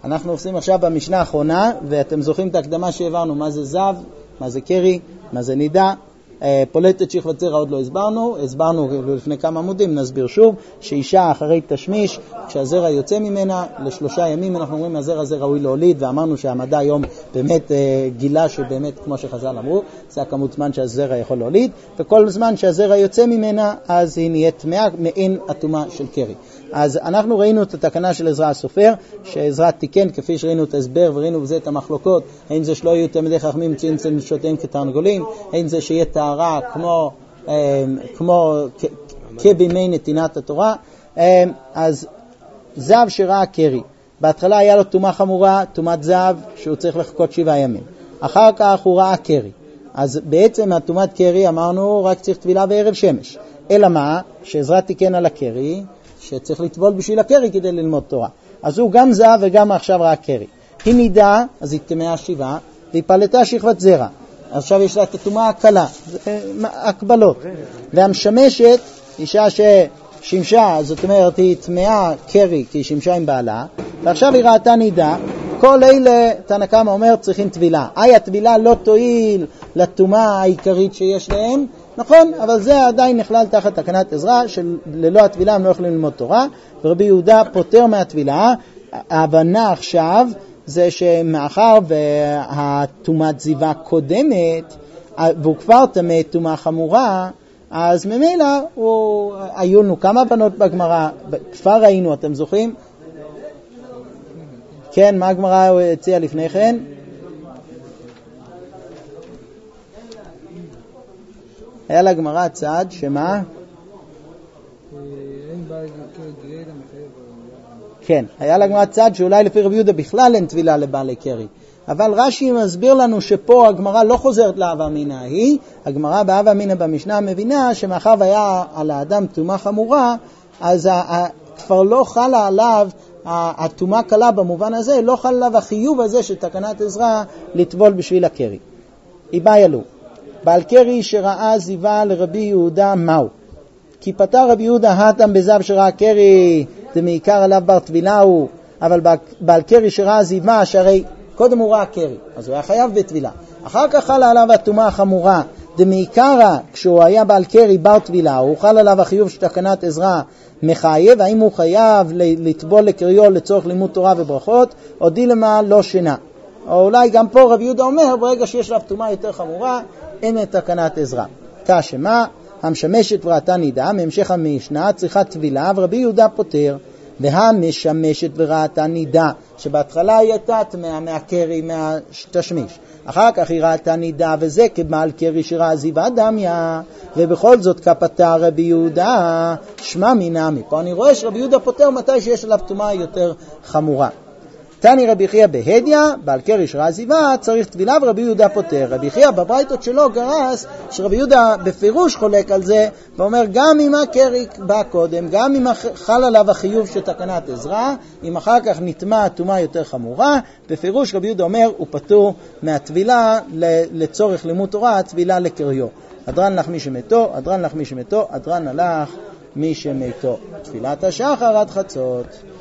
אנחנו עושים עכשיו במשנה האחרונה, ואתם זוכרים את ההקדמה שהעברנו, מה זה זב, מה זה קרי, מה זה נידה. פולטת שכבת זרע עוד לא הסברנו לפני כמה עמודים, נסביר שוב, שאישה אחרי תשמיש, כשהזרע יוצא ממנה, ל3 ימים אנחנו אומרים, הזרע הזה ראוי להוליד, ואמרנו שהמדע היום באמת גילה שבאמת, כמו שחז"ל אמרו, זה הכמות זמן שהזרע יכול להוליד, וכל זמן שהזרע יוצא ממנה, אז היא נהיית טמאה, מעין הטומאה של קרי. אז אנחנו ראינו את התקנה של עזרא הסופר, שעזרא תיקן, כפי שראינו את ההסבר וראינו בזה את המחלוקות, האם זה שלא יהיו תלמידי חכמים מצויים אצל נשותיהם כתרנגולים, האם זה שיהיה טהרה כבימי נתינת התורה. אז זב שראה קרי, בהתחלה היה לו טומאה חמורה, טומאת זב, שהוא צריך לחכות 7 ימים. אחר כך הוא ראה קרי. אז בעצם הטומאת קרי אמרנו רק צריך טבילה בערב שמש. אלא מה? שעזרא תיקן על הקרי, שצריך לטבול בשביל הקרי כדי ללמוד תורה. אז הוא גם זב וגם עכשיו ראה קרי. היא נידה, אז היא טמאה 7, והיא פלטה שכבת זרע. עכשיו יש לה את הטומאה הקלה, הקבלות. והמשמשת, אישה ששימשה, זאת אומרת היא טמאה קרי כי היא שימשה עם בעלה, ועכשיו היא ראתה נידה, כל אלה תנא קמא אומר צריכים טבילה. הטבילה לא תועיל לטומאה העיקרית שיש להם, נכון, אבל זה עדיין נכלל תחת תקנת עזרא, שללא הטבילה הם לא יכולים ללמוד תורה, ורבי יהודה פותר מהטבילה. ההבנה עכשיו זה שמאחר והטומאת זיווה קודמת, והוא כבר טמא טומאה חמורה, אז ממילא היו לנו כמה בנות בגמרא, כבר ראינו, אתם זוכרים? כן, מה הגמרא הציעה לפני כן? היה לגמרא צד שמה? כן, היה לגמרא צד שאולי לפי רבי יהודה בכלל אין טבילה לבעלי קרי. אבל רש"י מסביר לנו שפה הגמרא לא חוזרת להווה אמינא היא, הגמרא בהווה אמינא במשנה מבינה שמאחר והיה על האדם טומאה חמורה, אז כבר לא חלה עליו הטומאה קלה במובן הזה, לא חלה עליו החיוב הזה של תקנת עזרא לטבול בשביל הקרי. איבאי לו, בעל קרי שראה זיווה לרבי יהודה מהו? כי פטר רבי יהודה התם בזב שראה קרי, זה מעיקר עליו בר טבילה הוא, אבל בעל קרי שראה זיווה, שהרי קודם הוא ראה קרי, אז הוא היה חייב בטבילה. אחר כך חלה עליו הטומאה החמורה, זה מעיקר כשהוא היה בעל קרי בר טבילה, הוא חל עליו החיוב של תקנת עזרא מחייב, האם הוא חייב לטבול לקריו לצורך לימוד תורה וברכות, או דילמה לא שינה. או אולי גם פה רבי יהודה אומר, ברגע שיש לה טומאה יותר חמורה, אין את תקנת עזרא. כשמה, המשמשת וראתה נידה, מהמשך המשנה צריכה טבילה, ורבי יהודה פותר, והמשמשת וראתה נידה, שבהתחלה היא הייתה טמאה מהקרי, מהתשמיש. אחר כך היא ראתה נידה, וזה כבעל קרי שראה זיווה דמיה, ובכל זאת כפטר רבי יהודה, שמע מינמי. פה אני רואה שרבי יהודה פותר מתי שיש עליו טומאה יותר חמורה. תני רבי חייא בהדיא, בעל קרי שראה זיווה, צריך טבילה ורבי יהודה פותר. רבי חייא בברייתות שלו גרס שרבי יהודה בפירוש חולק על זה, ואומר גם אם הקרי בא קודם, גם אם חל עליו החיוב של תקנת עזרא, אם אחר כך נטמא טומאה יותר חמורה, בפירוש רבי יהודה אומר הוא פטור מהטבילה לצורך לימוד תורה, טבילה לקריו. אדרן לך מי שמתו, אדרן לך מי שמתו, אדרן הלך מי שמתו. תפילת השחר עד חצות.